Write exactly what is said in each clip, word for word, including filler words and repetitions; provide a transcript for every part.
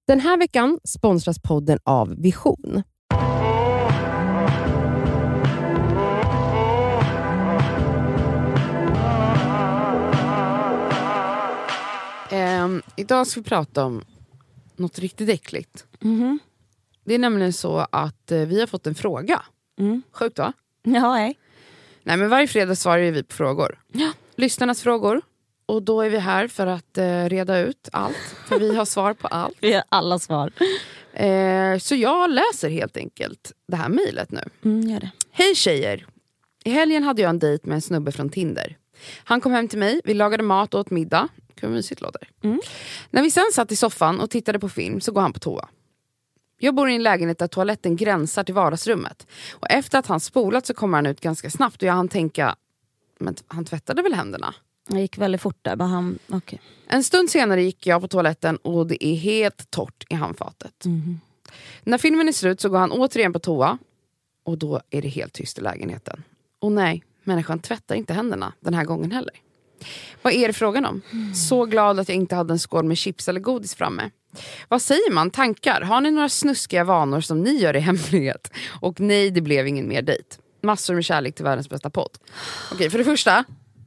Den här veckan sponsras podden av Vision. Um, idag ska vi prata om något riktigt äckligt. Mm-hmm. Det är nämligen så att uh, vi har fått en fråga. Mm. Sjukt va? Ja, nej. Nej, men varje fredag svarar vi på frågor. Ja. Lyssnarnas frågor. Och då är vi här för att uh, reda ut allt. För vi har svar på allt. Vi har alla svar. Uh, så jag läser helt enkelt det här mejlet nu. Mm, gör det. Hej tjejer! I helgen hade jag en dejt med en snubbe från Tinder. Han kom hem till mig, vi lagade mat och åt middag. Hur mysigt låter. Mm. När vi sen satt i soffan och tittade på film så går han på toa. Jag bor i en lägenhet där toaletten gränsar till vardagsrummet. Och efter att han spolat så kommer han ut ganska snabbt. Och jag hann tänka, men han tvättade väl händerna? Det gick väldigt fort där. Bara han, okay. En stund senare gick jag på toaletten och det är helt torrt i handfatet. Mm. När filmen är slut så går han återigen på toa. Och då är det helt tyst i lägenheten. Och nej, människan tvättar inte händerna den här gången heller. Vad är det frågan om? Mm. Så glad att jag inte hade en skål med chips eller godis framme. Vad säger man? Tankar? Har ni några snuskiga vanor som ni gör i hemlighet? Och nej, det blev ingen mer dejt. Massor med kärlek till världens bästa podd. Okej, för det första.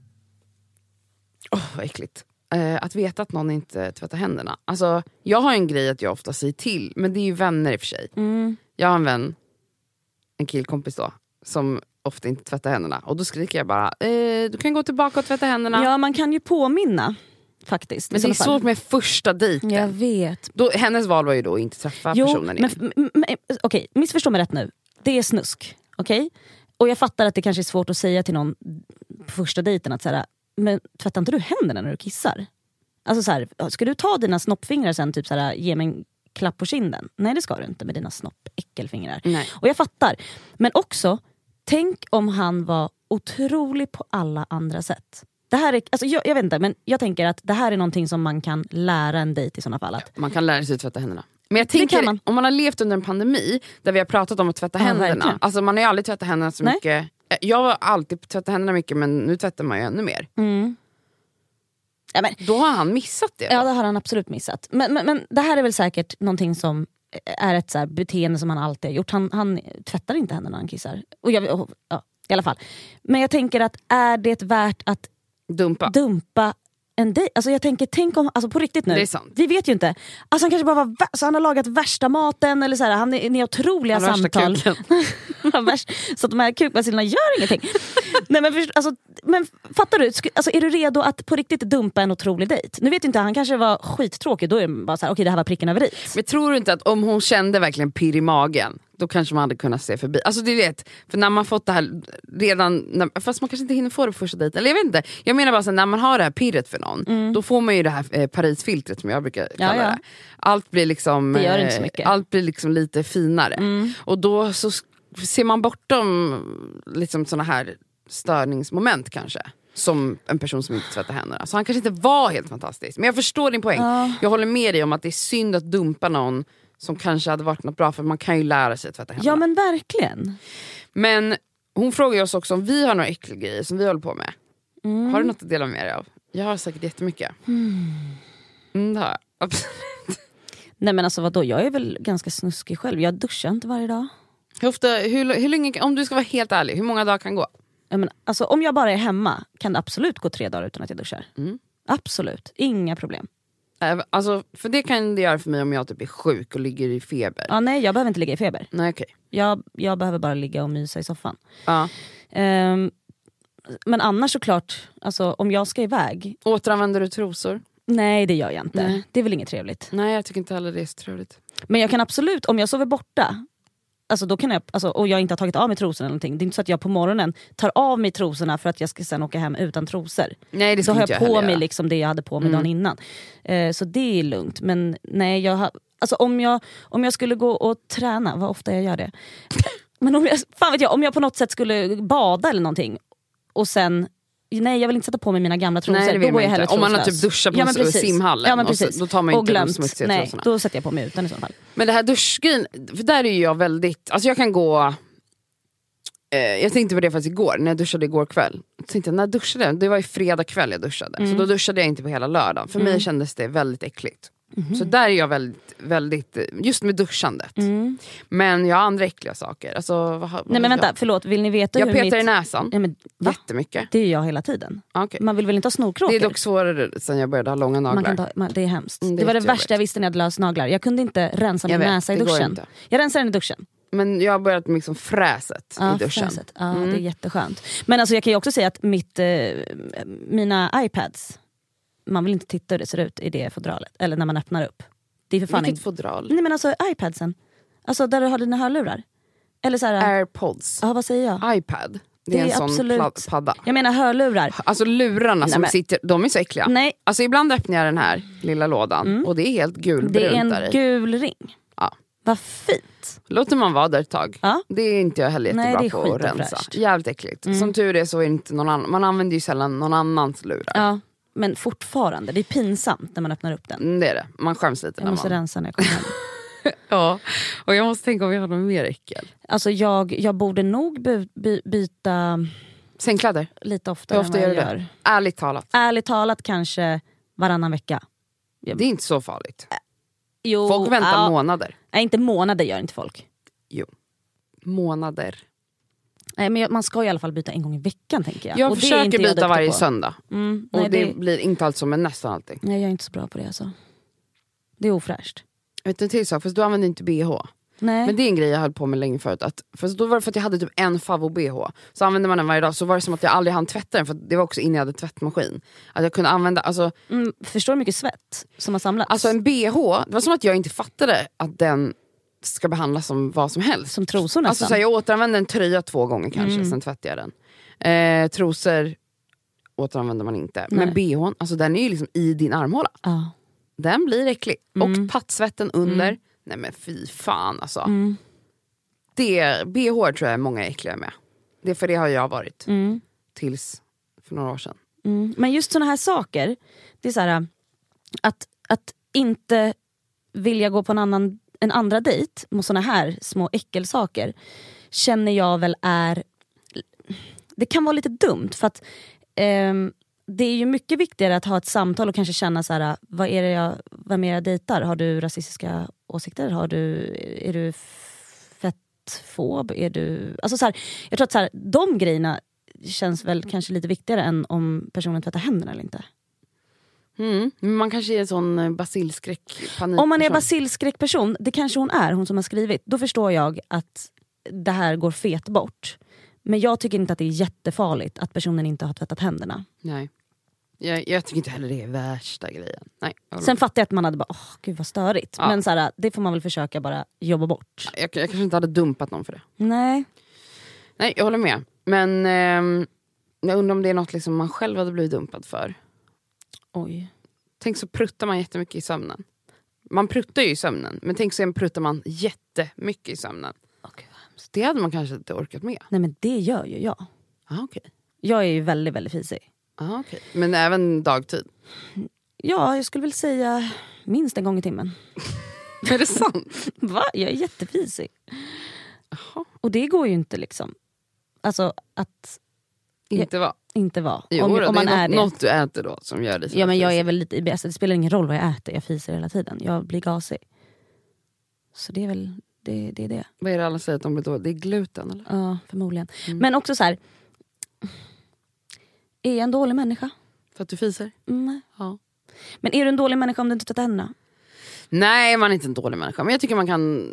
Åh, oh, vad äckligt. Uh, att veta att någon inte tvättar händerna. Alltså, jag har en grej att jag ofta säger till. Men det är ju vänner i och för sig. Mm. Jag har en vän, en killkompis då, som ofta inte tvättar händerna. Och då skriker jag bara, eh, du kan gå tillbaka och tvätta händerna. Ja, man kan ju påminna faktiskt. Men det är fall. svårt med första dejten. Jag vet. Då, hennes val var ju då att inte träffa jo, personen igen. Men, m- m- okej, okay, missförstå mig rätt nu. Det är snusk, okej? Okay? Och jag fattar att det kanske är svårt att säga till någon på första dejten att såhär, men tvättar inte du händerna när du kissar? Alltså såhär, ska du ta dina snoppfingrar sen typ såhär, ge mig en klapp på kinden? Nej, det ska du inte med dina snoppäckelfingrar. Nej. Och jag fattar. Men också, tänk om han var otrolig på alla andra sätt. Det här är, alltså jag, jag vet inte, men jag tänker att det här är någonting som man kan lära en dejt i sådana fall. Att, man kan lära sig att tvätta händerna. Men jag tänker, man. om man har levt under en pandemi där vi har pratat om att tvätta ja, händerna. Verkligen. Alltså man har ju aldrig tvättat händerna så Nej. mycket. Jag har alltid tvättat händerna mycket, men nu tvättar man ju ännu mer. Mm. Ja, men, då har han missat det. Ja, det har han absolut missat. Men, men, men det här är väl säkert någonting som är ett så här beteende som han alltid har gjort. Han, han tvättar inte händerna när han kissar. Och jag, och, ja, i alla fall. Men jag tänker att är det värt att dumpa, dumpa en dejt? Alltså jag tänker, tänk om, alltså på riktigt nu. Det är sant. Vi vet ju inte. Alltså han kanske bara var, alltså han har lagat värsta maten eller så här, han är, ni har otroliga han samtal. Så att de här kukbacillerna gör ingenting. Nej, men, först, alltså, men fattar du, alltså, är du redo att på riktigt dumpa en otrolig dejt? Nu vet inte, han kanske var skittråkig. Då är det bara så här, okej, det här var pricken över i. Men tror du inte att om hon kände verkligen pirr i magen, då kanske man hade kunnat se förbi. Alltså du vet, för när man fått det här redan, när, fast man kanske inte hinner få det på första dejten. Eller jag vet inte, jag menar bara så när man har det här pirret för någon, mm. då får man ju det här eh, Parisfiltret som jag brukar kalla ja, ja. det. Allt blir liksom, det gör inte så mycket. Eh, allt blir liksom lite finare. Mm. Och då så ser man bortom liksom såna här störningsmoment kanske. Som en person som inte tvättar händerna. Så han kanske inte var helt fantastisk. Men jag förstår din poäng. Uh. Jag håller med dig om att det är synd att dumpa någon som kanske hade varit något bra, för man kan ju lära sig att tvätta händerna. Ja, men verkligen. Men hon frågar oss också om vi har några äckliga grejer som vi håller på med. Mm. Har du något att dela med dig av? Jag har säkert jättemycket. Mm. Mm, det har jag. Absolut. Nej, men alltså vadå? Jag är väl ganska snuskig själv. Jag duschar inte varje dag. Hur ofta, hur, hur länge, om du ska vara helt ärlig, hur många dagar kan gå? Jag men, alltså, om jag bara är hemma kan det absolut gå tre dagar utan att jag duschar. Mm. Absolut, inga problem. Alltså, för det kan det göra för mig om jag typ är sjuk och ligger i feber. Ja, nej, jag behöver inte ligga i feber. Nej, okay. jag, jag behöver bara ligga och mysa i soffan. Ja. Um, men annars såklart, alltså, om jag ska iväg. Återanvänder du trosor? Nej, det gör jag inte. Nej. Det är väl inget trevligt. Nej, jag tycker inte heller det är så trevligt. Men jag kan absolut, om jag sover borta, alltså då kan jag, alltså, och jag inte har tagit av mig trosorna eller någonting. Det är inte så att jag på morgonen tar av mig trosorna för att jag ska sen åka hem utan trosor. Nej, det så har jag, jag på mig liksom det jag hade på mig mm. dagen innan. Eh, så det är lugnt. Men nej, jag har, alltså, om, jag, om jag skulle gå och träna, vad ofta jag gör det. Men om jag, fan vet jag, om jag på något sätt skulle bada eller någonting och sen, nej, jag vill inte sätta på mig mina gamla trosor. Nej, då går jag hellre om man har typ duschat på ja, simhallen, ja, men precis. Så, då tar man inte de smutsiga nej, trosorna. Då sätter jag på mig utan i så fall. Men det här duschgrejen, för där är jag väldigt, alltså jag kan gå eh, jag tänkte på det faktiskt igår, när jag duschade igår kväll. Jag tänkte, när jag duschade, det var ju fredag kväll jag duschade. Mm. Så då duschade jag inte på hela lördagen. För mm. mig kändes det väldigt äckligt. Mm. Så där är jag väldigt, väldigt just med duschandet. Mm. Men jag har andra äckliga saker. Alltså, vad, vad Nej men vänta, jag? förlåt. Vill ni veta jag hur petar mitt... i näsan. Ja, men, va? Jättemycket. Det är jag hela tiden. Okay. Man vill väl inte ha snorkråkor? Det är dock svårare sen jag började ha långa naglar. Man kan ta, man, det är hemskt. Mm, det det var det jättejobbigt. värsta jag visste när jag hade lös naglar. Jag kunde inte rensa min Jag vet, näsa i det går duschen. inte. Jag rensar den i duschen. Men jag har börjat med liksom fräset Ja, i duschen. fräset. Ja, Mm. det är jätteskönt. Men alltså, jag kan ju också säga att mitt, eh, mina iPads, man vill inte titta hur det ser ut i det fodralet. Eller när man öppnar upp. Det är för fan Vilket en... fodral? Nej men alltså iPadsen. Alltså där du har dina hörlurar. Eller så här, Airpods. ja vad säger jag? iPad. Det, Det är en är sån absolut- pla- padda. Jag menar hörlurar. Alltså lurarna Nej, som men- sitter, de är så äckliga. Nej, Alltså ibland öppnar jag den här lilla lådan och det är helt gulbrunt det är en där i. gul ring. Ja. Vad fint. Låter man vara där ett tag. Ja. Det är inte jag heller Nej, jättebra det är på skit att och rensa. fräscht. Jävligt äckligt. Som tur är så är det inte någon annan. Man använder ju sällan någon annans lurar. Ja, men fortfarande, det är pinsamt när man öppnar upp den. Mm, det är det. Man skäms lite Jag när måste man... rensa när jag kommer hem. Ja, och jag måste tänka om vi har någon mer äckel. Alltså jag, jag borde nog by, by, byta Sängkläder. lite oftare Hur ofta än vad gör jag du det? gör. Ärligt talat. Ärligt talat kanske varannan vecka. Det är inte så farligt. Jo, Folk väntar ja, månader. Nej, inte månader gör inte folk. Jo. Månader. Nej, men jag- man ska i alla fall byta en gång i veckan tänker jag. Jag Och det är försöker inte jag byta duktig varje på. söndag. Mm, Och nej, det, det, blir inte allt så, men nästan alltid. nej, jag är inte så bra på det alltså. Det är ofräscht. Vet du en till sak? Fast du använder inte B H. Nej. Men det är en grej jag höll på med länge förut. Att, för då var det för att jag hade typ en favvo-B H. Så använde man den varje dag. Så var det som att jag aldrig hann tvätta den. För att det var också innan jag hade tvättmaskin. Att jag kunde använda... Alltså, Mm, förstår du hur mycket svett som har samlats? alltså en B H. Det var som att jag inte fattade att den ska behandlas som vad som helst. som trosor nästan. Alltså så här, jag återanvände en tröja två gånger kanske. Mm. Sen tvättade jag den. Eh, trosor återanvänder man inte. Nej. Men B H:n, alltså den är ju liksom i din armhåla. Ja. Den blir äcklig. Mm. Och pattsvetten under. Nej men fy fan alltså. Mm. Det, B H tror jag är många äckliga med. Det för det har jag varit. Mm. Tills för några år sedan. Mm. Men just såna här saker, det är så här, att, att inte vilja gå på en, annan, en andra dejt med såna här små äckelsaker känner jag väl är, det kan vara lite dumt för att ehm, det är ju mycket viktigare att ha ett samtal och kanske känna så här, vad är det jag, vem är jag dejtar? Har du rasistiska åsikter? Har du, är du fettfob? Är du, alltså så här, jag tror att så här, de grejerna känns väl kanske lite viktigare än om personen tvättar händerna eller inte. Mm. Men man kanske är en sån eh, basilskräck panik. Om man är basilskräckperson, det kanske hon är, hon som har skrivit, då förstår jag att det här går fet bort. Men jag tycker inte att det är jättefarligt att personen inte har tvättat händerna. Nej. Jag, jag tycker inte heller det är värsta grejen. Nej, jag, Sen fattar jag att man hade bara, åh gud vad störigt. Ja. Men så här, det får man väl försöka bara jobba bort. jag, jag kanske inte hade dumpat någon för det. Nej. Nej, jag håller med. Men ehm, jag undrar om det är något liksom man själv hade blivit dumpad för. Oj. Tänk så pruttar man jättemycket i sömnen. Man pruttar ju i sömnen. Men tänk så pruttar man jättemycket i sömnen. Okay. Det hade man kanske inte orkat med. Nej men det gör ju jag. Ah, okej. Jag är ju väldigt, väldigt fisig. Ah, okej. Men även dagtid? Ja, jag skulle väl säga minst en gång i timmen. Är det sant? Va? Jag är jättefisig. Jaha. Och det går ju inte liksom. Alltså att Inte va? inte vara. Jo, om, då, om man det är, är något, det. något du äter då som gör det så Ja men jag fisig. är väl lite I B S. Det spelar ingen roll vad jag äter. Jag fiser hela tiden. Jag blir gasig. Så det är väl det, det är det. Vad är det alla säger att de blir dåliga? Det är gluten eller? Ja, förmodligen. Mm. Men också så här. Är jag en dålig människa? För att du fiser? Mm. Ja. Men är du en dålig människa om du inte tvättar händerna? Nej, man är inte en dålig människa. Men jag tycker man kan...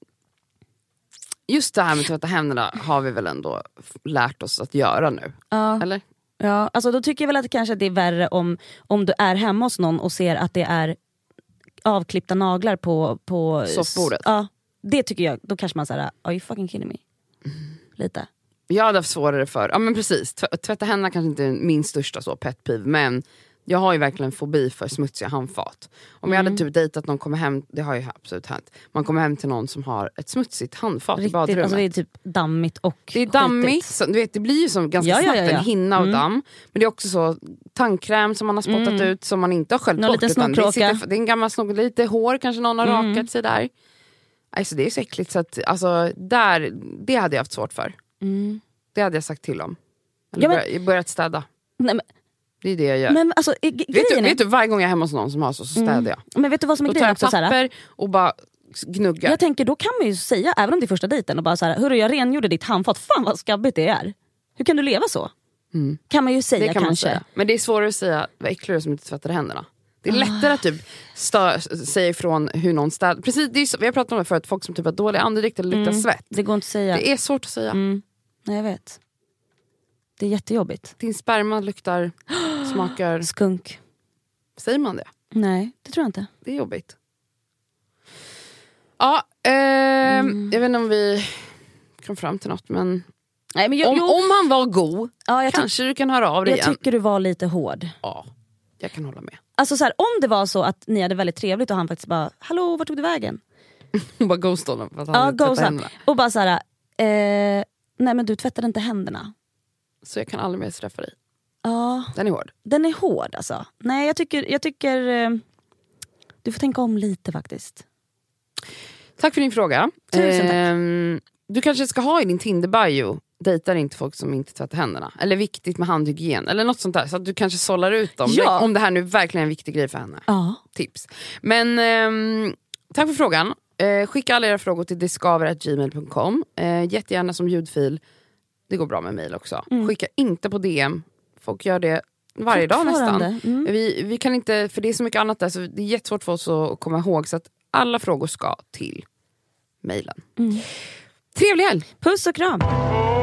Just det här med att tvätta händerna har vi väl ändå lärt oss att göra nu. Ja. Eller? Ja, alltså då tycker jag väl att det kanske det är värre om, om du är hemma hos någon och ser att det är avklippta naglar på, på soffbordet. Ja, det tycker jag. Då kanske man säger, are you fucking kidding me? Mm. Lite. Jag hade haft svårare för... Ja men precis. Tv- Tvätta händerna kanske inte är min största så pet peeve. Men jag har ju verkligen fobi för smutsiga handfat. Om jag Mm. hade typ dejtat någon, kommer hem... Det har ju absolut hänt. Man kommer hem till någon som har ett smutsigt handfat i Riktigt, badrummet. alltså det är typ dammigt och Det är dammigt, skitigt. så, du vet, det blir ju som ganska Ja, ja, snabbt ja, ja. en hinna av Mm. damm. Men det är också så tandkräm som man har spottat Mm. ut som man inte har sköljt Någon bort. liten Utan det, snorkråka. sitter, det är en gammal snork, lite hår kanske någon har Mm. rakat sig där. Alltså, det är så äckligt så att, alltså, där, det hade jag haft svårt för. Mm. Det hade jag sagt till om. Eller Ja, men- börjat, börjat städa. Nej, men, Det är det jag gör. Men alltså, g- vet, du, är... vet du, varje gång jag är hemma hos någon som har så, så städar jag. Mm. Men vet du vad som är Då grejen tar också? jag papper och bara gnuggar. Jag tänker, då kan man ju säga, även om det är första dejten, och bara så här, hörru, jag rengjorde ditt handfat, fan vad skabbigt det är. Hur kan du leva så? Mm. Kan man ju säga det kan kanske. Man säga. Men det är svårare att säga, vad äcklig du som inte tvättade händerna. Det är lättare att typ stö- säga ifrån hur någon städar. Precis, det är så, vi har pratat om det förut, folk som typ har dålig andedräkt eller luktar Mm. svett. Det går inte att säga. Det är svårt att säga. Mm. Nej, jag vet. Det är jättejobbigt. Din sperma luktar, smakar... Skunk. Säger man det? Nej, det tror jag inte. Det är jobbigt. Ja, eh, Mm. jag vet inte om vi kom fram till något, men... Nej, men jag, Om, jo, om han var god, ja, jag, ty- kanske du kan höra av dig jag igen. tycker du var lite hård. Ja, jag kan hålla med. Alltså så här, om det var så att ni hade väldigt trevligt och han faktiskt bara, hallå, vart tog du vägen? Hon bara ghostade honom för att han Ja, hade tvättat ghosta. händerna. Och bara så här, eh, nej men du tvättade inte händerna. Så jag kan aldrig mer träffa dig. Ja, Den är hård. den är hård alltså. Nej, jag tycker, jag tycker eh, du får tänka om lite faktiskt. Tack för din fråga. Tusen tack. Ehm, du kanske ska ha i din Tinder-bio, dejtar inte folk som inte tvättar händerna. Eller viktigt med handhygien. Eller något sånt där. Så att du kanske sållar ut dem. Ja. Om det här nu verkligen är en viktig grej för henne. Ja. Tips. Men ehm, tack för frågan. Eh, skicka alla era frågor till discover at gmail dot com. Eh, jättegärna som ljudfil. Det går bra med mejl också. Mm. Skicka inte på D M. Folk gör det varje dag nästan. Fortfarande. Mm. Vi, vi kan inte, för det är så mycket annat där, så det är jättesvårt för oss att komma ihåg. Så att alla frågor ska till mejlen. Mm. Trevlig helg! Puss och kram!